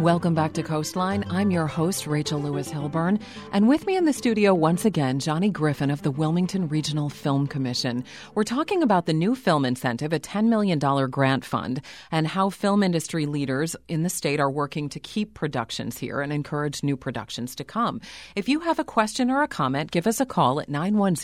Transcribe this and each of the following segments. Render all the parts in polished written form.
Welcome back to Coastline. I'm your host, Rachel Lewis Hilburn, and with me in the studio once again, Johnny Griffin of the Wilmington Regional Film Commission. We're talking about the new film incentive, a $10 million grant fund, and how film industry leaders in the state are working to keep productions here and encourage new productions to come. If you have a question or a comment, give us a call at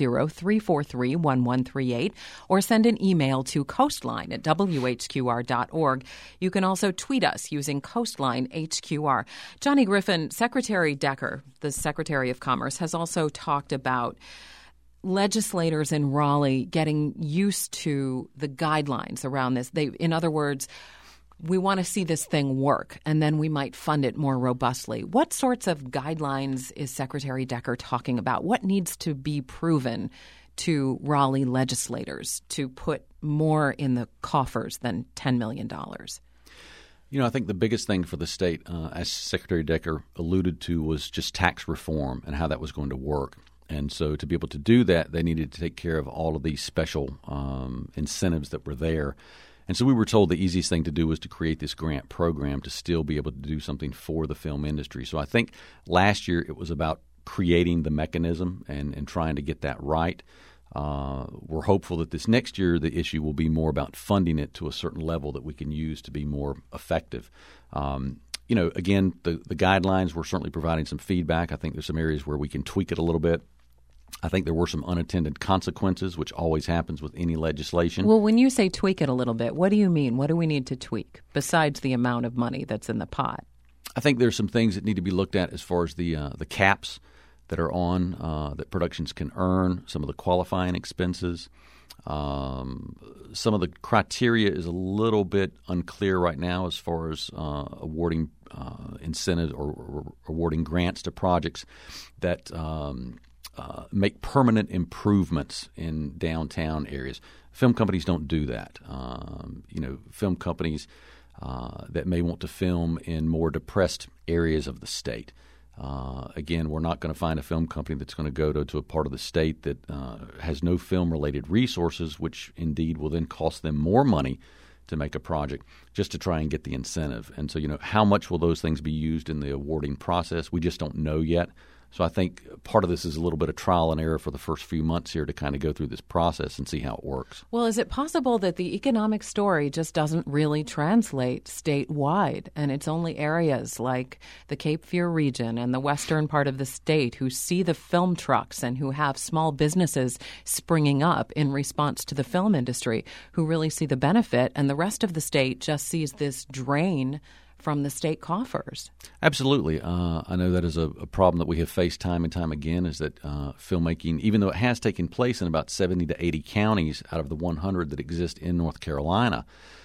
910-343-1138 or send an email to coastline@whqr.org. You can also tweet us using Coastline HQR. Johnny Griffin, Secretary Decker, the Secretary of Commerce, has also talked about legislators in Raleigh getting used to the guidelines around this. In other words, we want to see this thing work, and then we might fund it more robustly. What sorts of guidelines is Secretary Decker talking about? What needs to be proven to Raleigh legislators to put more in the coffers than $10 million? You know, I think the biggest thing for the state, as Secretary Decker alluded to, was just tax reform and how that was going to work. And so to be able to do that, they needed to take care of all of these special incentives that were there. And so we were told the easiest thing to do was to create this grant program to still be able to do something for the film industry. So I think last year it was about creating the mechanism and trying to get that right. We're hopeful that this next year the issue will be more about funding it to a certain level that we can use to be more effective. Again, the guidelines, we're certainly providing some feedback. I think there's some areas where we can tweak it a little bit. I think there were some unintended consequences, which always happens with any legislation. Well, when you say tweak it a little bit, what do you mean? What do we need to tweak besides the amount of money that's in the pot? I think there's some things that need to be looked at as far as the caps that are on that productions can earn, some of the qualifying expenses. Some of the criteria is a little bit unclear right now as far as awarding incentives or awarding grants to projects that make permanent improvements in downtown areas. Film companies don't do that. Film companies that may want to film in more depressed areas of the state. Again, we're not going to find a film company that's going to go to a part of the state that has no film-related resources, which indeed will then cost them more money to make a project just to try and get the incentive. And so, how much will those things be used in the awarding process? We just don't know yet. So I think part of this is a little bit of trial and error for the first few months here to kind of go through this process and see how it works. Well, is it possible that the economic story just doesn't really translate statewide, and it's only areas like the Cape Fear region and the western part of the state who see the film trucks and who have small businesses springing up in response to the film industry who really see the benefit, and the rest of the state just sees this drain from the state coffers? Absolutely. I know that is a problem that we have faced time and time again, is that filmmaking, even though it has taken place in about 70 to 80 counties out of the 100 that exist in North Carolina,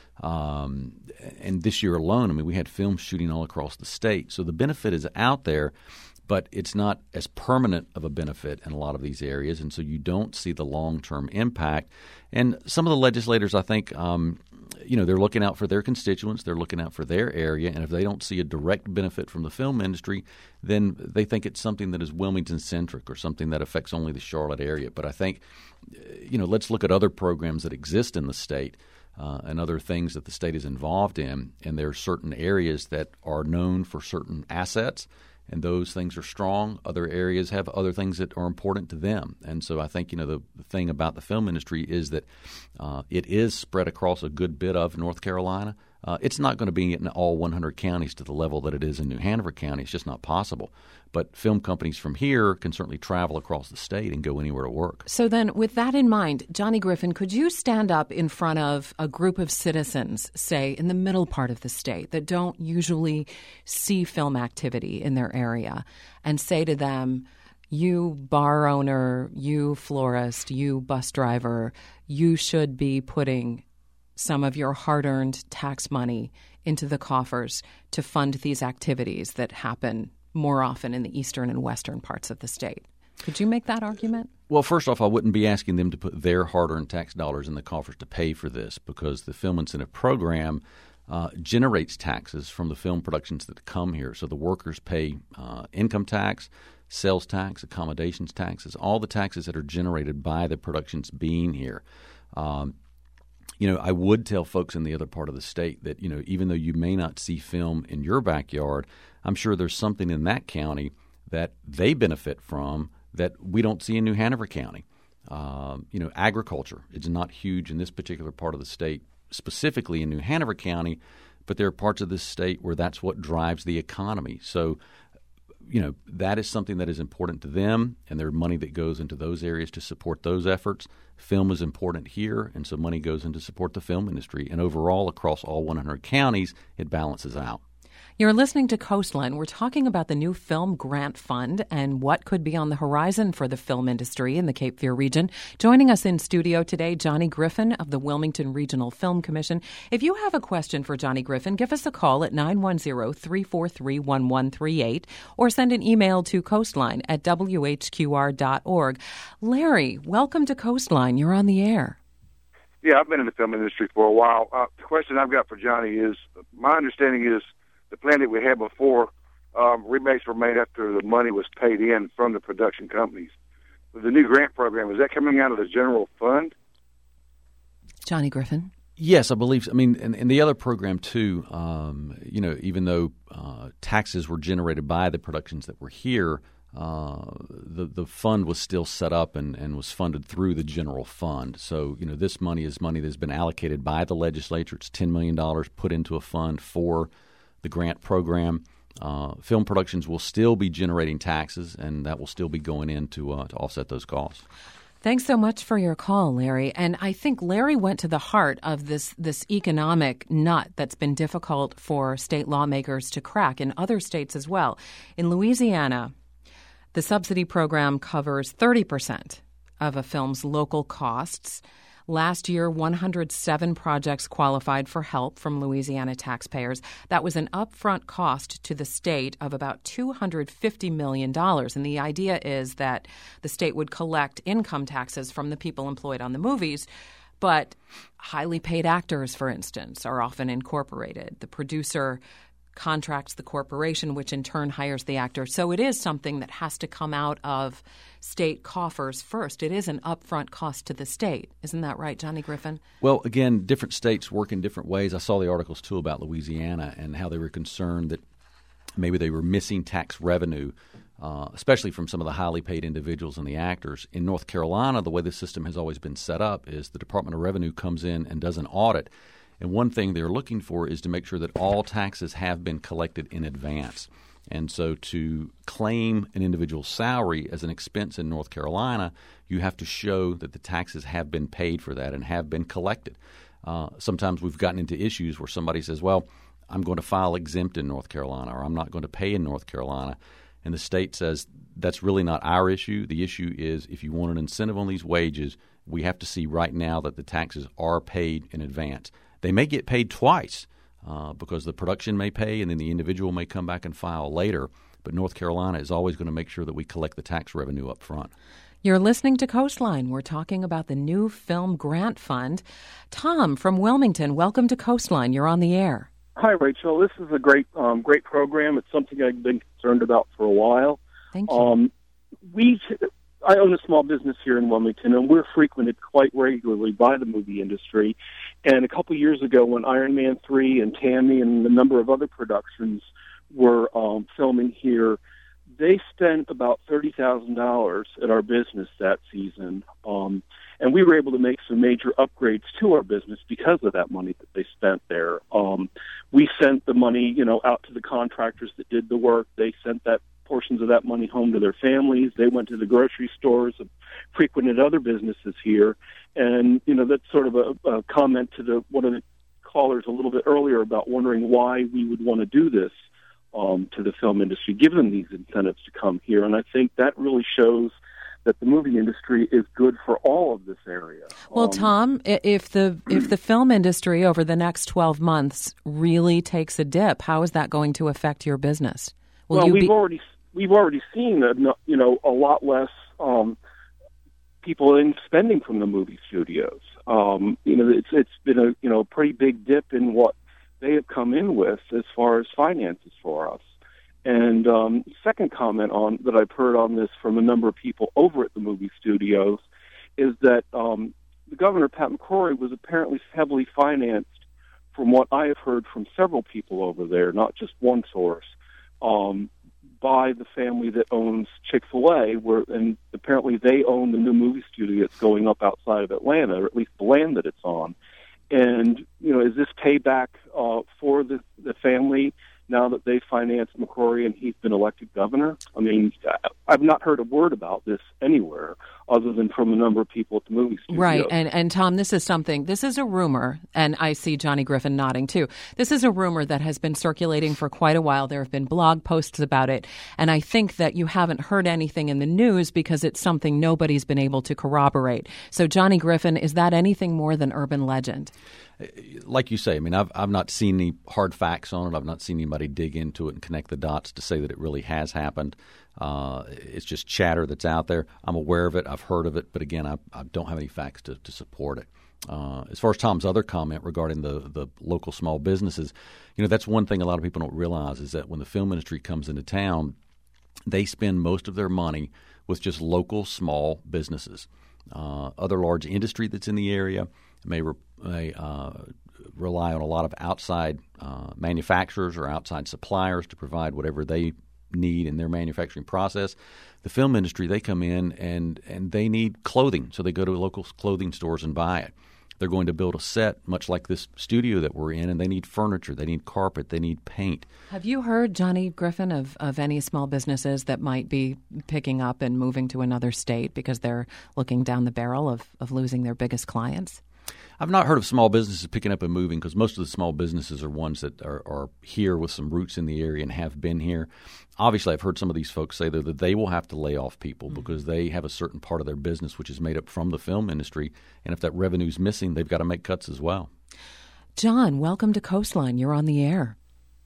and this year alone, we had film shooting all across the state. So the benefit is out there, but it's not as permanent of a benefit in a lot of these areas, and so you don't see the long-term impact. And some of the legislators, I think, they're looking out for their constituents, they're looking out for their area, and if they don't see a direct benefit from the film industry, then they think it's something that is Wilmington-centric or something that affects only the Charlotte area. But I think, let's look at other programs that exist in the state and other things that the state is involved in, and there are certain areas that are known for certain assets, and those things are strong. Other areas have other things that are important to them. And so I think, the thing about the film industry is that it is spread across a good bit of North Carolina. It's not going to be in all 100 counties to the level that it is in New Hanover County. It's just not possible. But film companies from here can certainly travel across the state and go anywhere to work. So then with that in mind, Johnny Griffin, could you stand up in front of a group of citizens, say, in the middle part of the state that don't usually see film activity in their area and say to them, you bar owner, you florist, you bus driver, you should be putting some of your hard-earned tax money into the coffers to fund these activities that happen more often in the eastern and western parts of the state. Could you make that argument? Well, first off, I wouldn't be asking them to put their hard-earned tax dollars in the coffers to pay for this, because the Film Incentive Program generates taxes from the film productions that come here. So the workers pay income tax, sales tax, accommodations taxes, all the taxes that are generated by the productions being here. I would tell folks in the other part of the state that, even though you may not see film in your backyard, I'm sure there's something in that county that they benefit from that we don't see in New Hanover County. Agriculture is not huge in this particular part of the state, specifically in New Hanover County, but there are parts of this state where that's what drives the economy. So, that is something that is important to them, and there's money that goes into those areas to support those efforts. Film is important here, and so money goes in to support the film industry. And overall, across all 100 counties, it balances out. You're listening to Coastline. We're talking about the new Film Grant Fund and what could be on the horizon for the film industry in the Cape Fear region. Joining us in studio today, Johnny Griffin of the Wilmington Regional Film Commission. If you have a question for Johnny Griffin, give us a call at 910-343-1138 or send an email to coastline@whqr.org. Larry, welcome to Coastline. You're on the air. Yeah, I've been in the film industry for a while. The question I've got for Johnny is, my understanding is the plan that we had before, rebates were made after the money was paid in from the production companies. With the new grant program, is that coming out of the general fund? Johnny Griffin? Yes, I believe so. I mean, and the other program, too, even though taxes were generated by the productions that were here, the fund was still set up and was funded through the general fund. So, this money is money that's been allocated by the legislature. It's $10 million put into a fund for the grant program. Film productions will still be generating taxes, and that will still be going in to offset those costs. Thanks so much for your call, Larry. And I think Larry went to the heart of this economic nut that's been difficult for state lawmakers to crack in other states as well. In Louisiana, the subsidy program covers 30% of a film's local costs. Last year, 107 projects qualified for help from Louisiana taxpayers. That was an upfront cost to the state of about $250 million. And the idea is that the state would collect income taxes from the people employed on the movies. But highly paid actors, for instance, are often incorporated. The producer contracts the corporation, which in turn hires the actor. So it is something that has to come out of state coffers first. It is an upfront cost to the state. Isn't that right, Johnny Griffin? Well, again, different states work in different ways. I saw the articles, too, about Louisiana and how they were concerned that maybe they were missing tax revenue, especially from some of the highly paid individuals and the actors. In North Carolina, the way the system has always been set up is the Department of Revenue comes in and does an audit. And one thing they're looking for is to make sure that all taxes have been collected in advance. And so to claim an individual's salary as an expense in North Carolina, you have to show that the taxes have been paid for that and have been collected. Sometimes we've gotten into issues where somebody says, well, I'm going to file exempt in North Carolina, or I'm not going to pay in North Carolina. And the state says that's really not our issue. The issue is if you want an incentive on these wages, we have to see right now that the taxes are paid in advance. They may get paid twice because the production may pay and then the individual may come back and file later. But North Carolina is always going to make sure that we collect the tax revenue up front. You're listening to Coastline. We're talking about the new Film Grant Fund. Tom from Wilmington, welcome to Coastline. You're on the air. Hi, Rachel. This is a great program. It's something I've been concerned about for a while. Thank you. I own a small business here in Wilmington, and we're frequented quite regularly by the movie industry. And a couple years ago, when Iron Man 3 and Tammy and a number of other productions were filming here, they spent about $30,000 at our business that season. And we were able to make some major upgrades to our business because of that money that they spent there. We sent the money, out to the contractors that did the work. They sent portions of that money home to their families. They went to the grocery stores and frequented other businesses here. And, that's sort of a comment to one of the callers a little bit earlier about wondering why we would want to do this to the film industry, give them these incentives to come here. And I think that really shows that the movie industry is good for all of this area. Well, Tom, if the film industry over the next 12 months really takes a dip, how is that going to affect your business? We've already seen a lot less people in spending from the movie studios. It's been a pretty big dip in what they have come in with as far as finances for us. And second comment that I've heard on this from a number of people over at the movie studios is that the governor, Pat McCrory, was apparently heavily financed, from what I have heard from several people over there, not just one source, by the family that owns Chick-fil-A, and apparently they own the new movie studio that's going up outside of Atlanta, or at least the land that it's on. And, is this payback for the family now that they financed McCrory and he's been elected governor? I mean, I've not heard a word about this anywhere other than from a number of people at the movie studio. Right. And Tom, this is a rumor, and I see Johnny Griffin nodding too. This is a rumor that has been circulating for quite a while. There have been blog posts about it. And I think that you haven't heard anything in the news because it's something nobody's been able to corroborate. So, Johnny Griffin, is that anything more than urban legend? Like you say, I mean, I've not seen any hard facts on it. I've not seen anybody dig into it and connect the dots to say that it really has happened. It's just chatter that's out there. I'm aware of it. I've heard of it. But again, I don't have any facts to support it. As far as Tom's other comment regarding the local small businesses, that's one thing a lot of people don't realize is that when the film industry comes into town, they spend most of their money with just local small businesses. Other large industry that's in the area may rely on a lot of outside manufacturers or outside suppliers to provide whatever they need in their manufacturing process. The film industry, they come in and they need clothing, so they go to local clothing stores and buy it. They're going to build a set, much like this studio that we're in, and they need furniture, they need carpet, they need paint. Have you heard, Johnny Griffin, of any small businesses that might be picking up and moving to another state because they're looking down the barrel of losing their biggest clients? I've not heard of small businesses picking up and moving because most of the small businesses are ones that are here with some roots in the area and have been here. Obviously, I've heard some of these folks say, though, that they will have to lay off people because they have a certain part of their business which is made up from the film industry, and if that revenue's missing, they've got to make cuts as well. John, welcome to Coastline. You're on the air.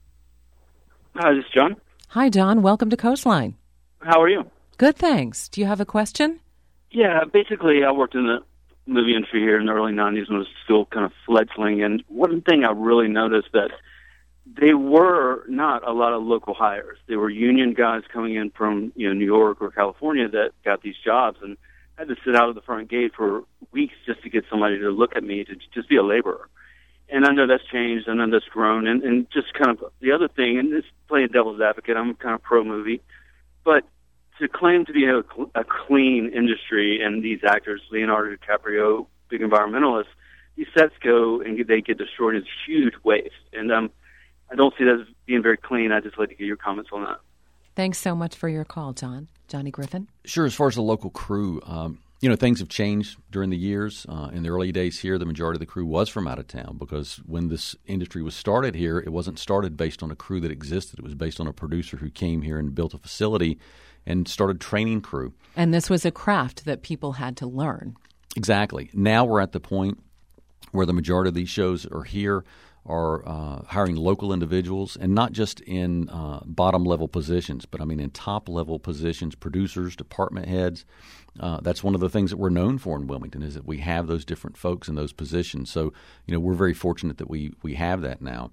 Hi, this is John. Hi, John. Welcome to Coastline. How are you? Good, thanks. Do you have a question? Yeah, basically, I worked in the movie industry here in the early 90s when it was still kind of fledgling, and one thing I really noticed that they were not a lot of local hires. They were union guys coming in from New York or California that got these jobs and had to sit out at the front gate for weeks just to get somebody to look at me to just be a laborer. And I know that's changed. I know that's grown. And just kind of the other thing, and this playing devil's advocate, I'm kind of pro-movie, but to claim to be a clean industry and these actors, Leonardo DiCaprio, big environmentalists, these sets go and they get destroyed. It's huge waste. And I don't see that as being very clean. I'd just like to get your comments on that. Thanks so much for your call, John. Johnny Griffin? Sure. As far as the local crew, things have changed during the years. In the early days here, the majority of the crew was from out of town because when this industry was started here, it wasn't started based on a crew that existed. It was based on a producer who came here and built a facility and started training crew. And this was a craft that people had to learn. Exactly. Now we're at the point where the majority of these shows are here, are hiring local individuals, and not just in bottom-level positions, but in top-level positions, producers, department heads. That's one of the things that we're known for in Wilmington is that we have those different folks in those positions. So, we're very fortunate that we have that now.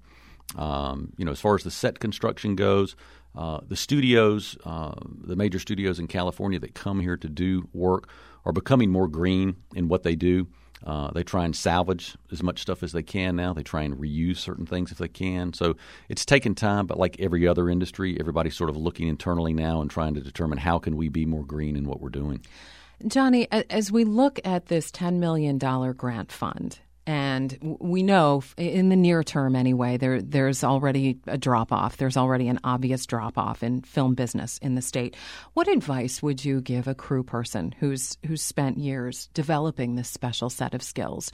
As far as the set construction goes, the studios, the major studios in California that come here to do work are becoming more green in what they do. They try and salvage as much stuff as they can now. They try and reuse certain things if they can. So it's taken time, but like every other industry, everybody's sort of looking internally now and trying to determine how can we be more green in what we're doing. Johnny, as we look at this $10 million grant fund, and we know in the near term anyway, there's already a drop-off. There's already an obvious drop-off in film business in the state. What advice would you give a crew person who's spent years developing this special set of skills?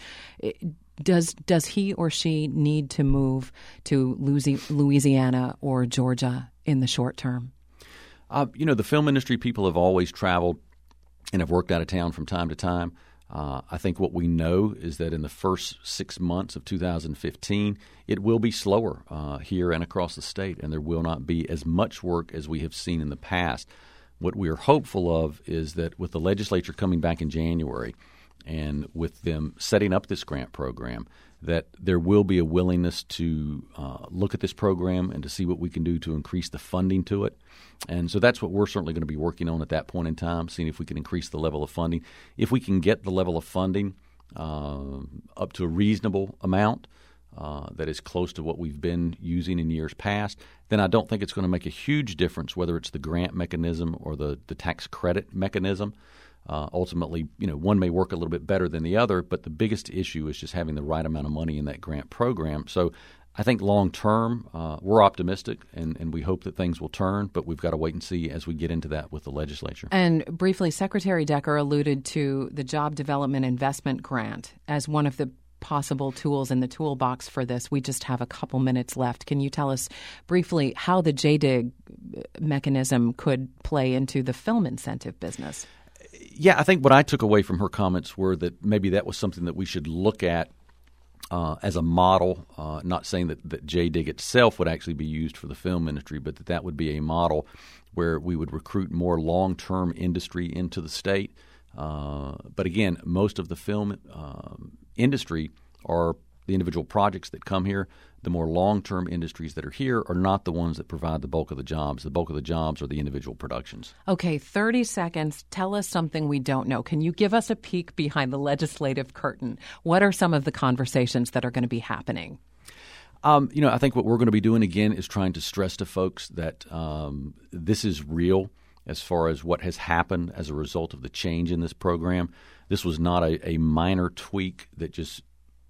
Does he or she need to move to Louisiana or Georgia in the short term? The film industry people have always traveled and have worked out of town from time to time. I think what we know is that in the first 6 months of 2015, it will be slower here and across the state, and there will not be as much work as we have seen in the past. What we are hopeful of is that with the legislature coming back in January and with them setting up this grant program, that there will be a willingness to look at this program and to see what we can do to increase the funding to it. And so that's what we're certainly going to be working on at that point in time, seeing if we can increase the level of funding. If we can get the level of funding up to a reasonable amount that is close to what we've been using in years past, then I don't think it's going to make a huge difference whether it's the grant mechanism or the tax credit mechanism. Ultimately, one may work a little bit better than the other, but the biggest issue is just having the right amount of money in that grant program. So I think long term, we're optimistic and we hope that things will turn, but we've got to wait and see as we get into that with the legislature. And briefly, Secretary Decker alluded to the Job Development Investment Grant as one of the possible tools in the toolbox for this. We just have a couple minutes left. Can you tell us briefly how the JDIG mechanism could play into the film incentive business? Yeah, I think what I took away from her comments were that maybe that was something that we should look at as a model, not saying that JDIG itself would actually be used for the film industry, but that would be a model where we would recruit more long-term industry into the state. But again, most of the film industry are the individual projects that come here. The more long-term industries that are here are not the ones that provide the bulk of the jobs. The bulk of the jobs are the individual productions. Okay, 30 seconds. Tell us something we don't know. Can you give us a peek behind the legislative curtain? What are some of the conversations that are going to be happening? I think what we're going to be doing, again, is trying to stress to folks that this is real as far as what has happened as a result of the change in this program. This was not a minor tweak that just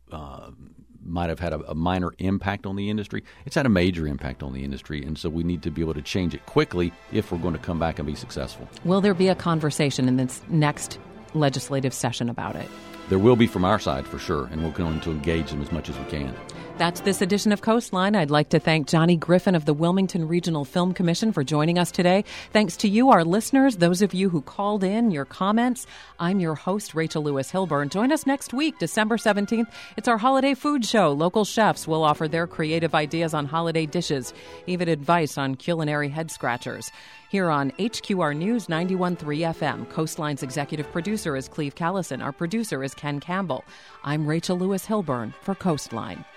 might have had a minor impact on the industry. It's had a major impact on the industry, and so we need to be able to change it quickly if we're going to come back and be successful. Will there be a conversation in this next legislative session about it? There will be from our side, for sure, and we're going to engage them as much as we can. That's this edition of Coastline. I'd like to thank Johnny Griffin of the Wilmington Regional Film Commission for joining us today. Thanks to you, our listeners, those of you who called in your comments. I'm your host, Rachel Lewis Hilburn. Join us next week, December 17th. It's our holiday food show. Local chefs will offer their creative ideas on holiday dishes, even advice on culinary head-scratchers. Here on HQR News 91.3 FM, Coastline's executive producer is Cleve Callison. Our producer is Ken Campbell. I'm Rachel Lewis Hilburn for Coastline.